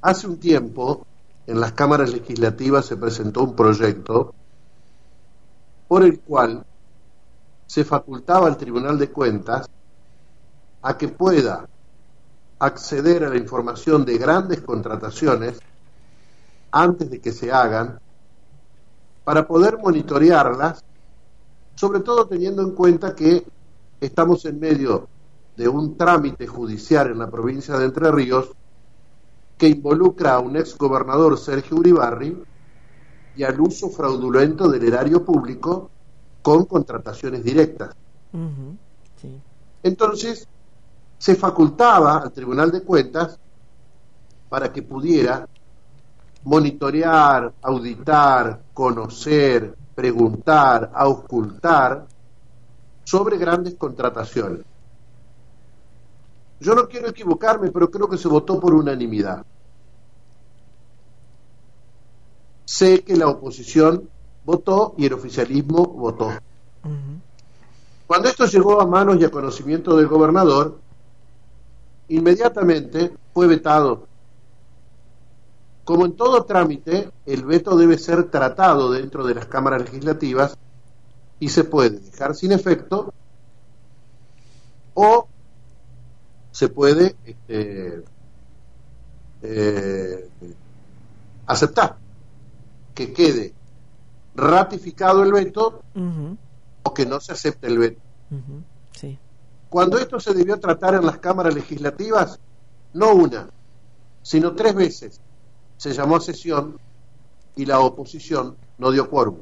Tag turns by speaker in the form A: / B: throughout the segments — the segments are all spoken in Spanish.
A: Hace un tiempo, en las cámaras legislativas se presentó un proyecto por el cual se facultaba al Tribunal de Cuentas a que pueda acceder a la información de grandes contrataciones antes de que se hagan, para poder monitorearlas, sobre todo teniendo en cuenta que estamos en medio de un trámite judicial en la provincia de Entre Ríos que involucra a un exgobernador, Sergio Uribarri, y al uso fraudulento del erario público con contrataciones directas.
B: Sí.
A: Entonces, se facultaba al Tribunal de Cuentas para que pudiera monitorear, auditar, conocer, preguntar, auscultar sobre grandes contrataciones. Yo no quiero equivocarme, pero creo que se votó por unanimidad. Sé que la oposición votó y el oficialismo votó. Cuando esto llegó a manos y a conocimiento del gobernador, inmediatamente fue vetado. Como en todo trámite, el veto debe ser tratado dentro de las cámaras legislativas y se puede dejar sin efecto o se puede aceptar que quede ratificado el veto o que no se acepte el veto.
B: Sí.
A: Cuando esto se debió tratar en las cámaras legislativas, no una, sino 3 veces se llamó a sesión y la oposición no dio quórum.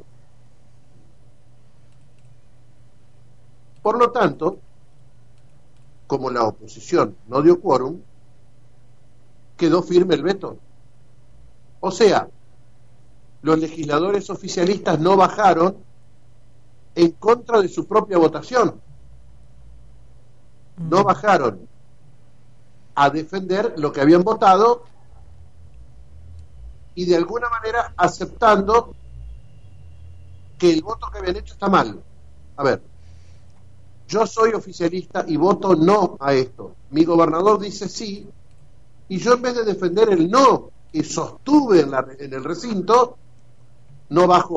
A: Por lo tanto, como la oposición no dio quórum, quedó firme el veto. O sea, los legisladores oficialistas no bajaron en contra de su propia votación. No bajaron a defender lo que habían votado y de alguna manera aceptando que el voto que habían hecho está mal. A ver, yo soy oficialista y voto no a esto. Mi gobernador dice sí, y yo en vez de defender el no que sostuve en el recinto, no bajo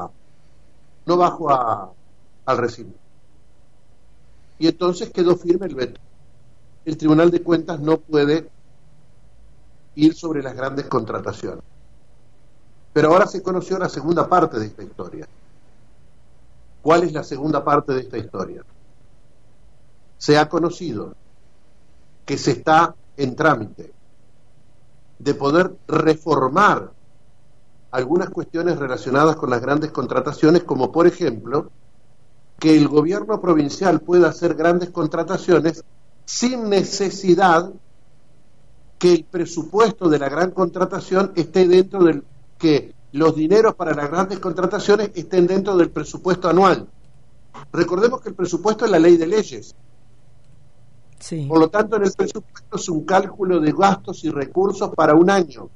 A: al recinto. Y entonces quedó firme el veto. El Tribunal de Cuentas no puede ir sobre las grandes contrataciones. Pero ahora se conoció la segunda parte de esta historia. ¿Cuál es la segunda parte de esta historia? Se ha conocido que se está en trámite de poder reformar algunas cuestiones relacionadas con las grandes contrataciones, como por ejemplo que el gobierno provincial pueda hacer grandes contrataciones sin necesidad que el presupuesto de la gran contratación esté dentro del que los dineros para las grandes contrataciones estén dentro del presupuesto anual. Recordemos que el presupuesto es la ley de leyes.
B: Sí.
A: Por lo tanto, en el presupuesto es un cálculo de gastos y recursos para un año.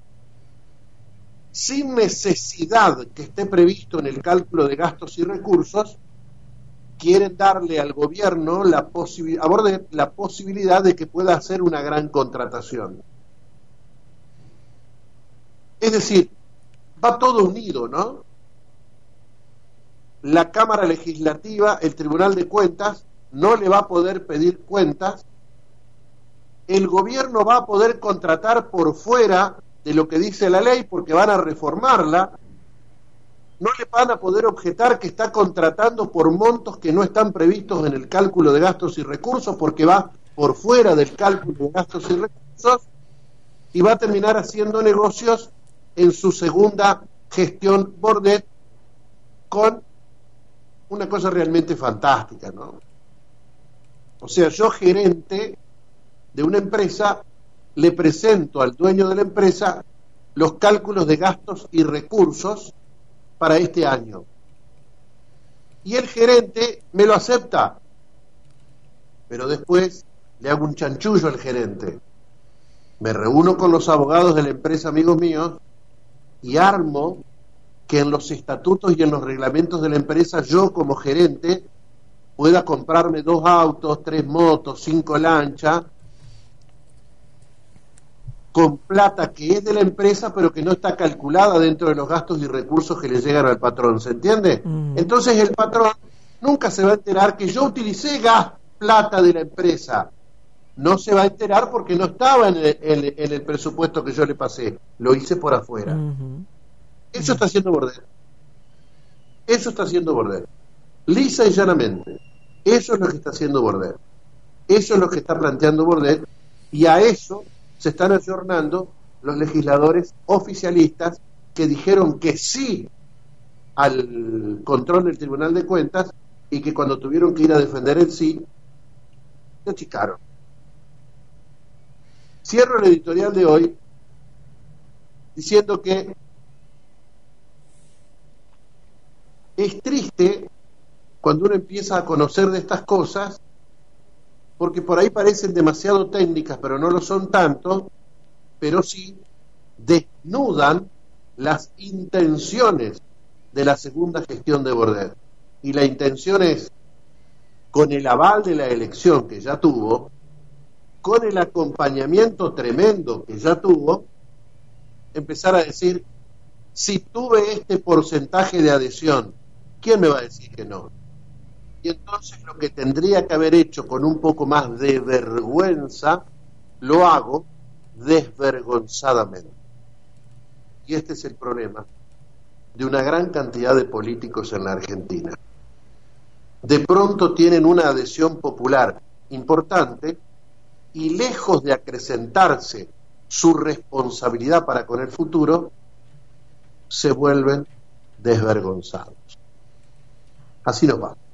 A: Sin necesidad que esté previsto en el cálculo de gastos y recursos, quieren darle al gobierno la posibilidad de que pueda hacer una gran contratación. Es decir, va todo unido, ¿no? La Cámara Legislativa, el Tribunal de Cuentas, no le va a poder pedir cuentas. El gobierno va a poder contratar por fuera de lo que dice la ley porque van a reformarla. No le van a poder objetar que está contratando por montos que no están previstos en el cálculo de gastos y recursos porque va por fuera del cálculo de gastos y recursos y va a terminar haciendo negocios en su segunda gestión Bordet con una cosa realmente fantástica, ¿no? O sea, yo, gerente de una empresa, le presento al dueño de la empresa los cálculos de gastos y recursos para este año. Y el gerente me lo acepta. Pero después le hago un chanchullo al gerente. Me reúno con los abogados de la empresa, amigos míos, y armo que en los estatutos y en los reglamentos de la empresa yo como gerente pueda comprarme 2 autos, 3 motos, 5 lanchas, con plata que es de la empresa pero que no está calculada dentro de los gastos y recursos que le llegan al patrón, ¿se entiende? Entonces el patrón nunca se va a enterar que yo utilicé plata de la empresa, no se va a enterar porque no estaba en el presupuesto que yo le pasé, lo hice por afuera. Eso está haciendo Bordet, eso está haciendo Bordet, lisa y llanamente, eso es lo que está haciendo Bordet, eso es lo que está planteando Bordet, y a eso se están ayornando los legisladores oficialistas que dijeron que sí al control del Tribunal de Cuentas y que cuando tuvieron que ir a defender el sí, se achicaron. Cierro el editorial de hoy diciendo que es triste cuando uno empieza a conocer de estas cosas, porque por ahí parecen demasiado técnicas, pero no lo son tanto, pero sí desnudan las intenciones de la segunda gestión de Bordet. Y la intención es, con el aval de la elección que ya tuvo, con el acompañamiento tremendo que ya tuvo, empezar a decir, si tuve este porcentaje de adhesión, ¿quién me va a decir que no? Y entonces lo que tendría que haber hecho con un poco más de vergüenza, lo hago desvergonzadamente. Y este es el problema de una gran cantidad de políticos en la Argentina. De pronto tienen una adhesión popular importante y lejos de acrecentarse su responsabilidad para con el futuro, se vuelven desvergonzados. Así nos va.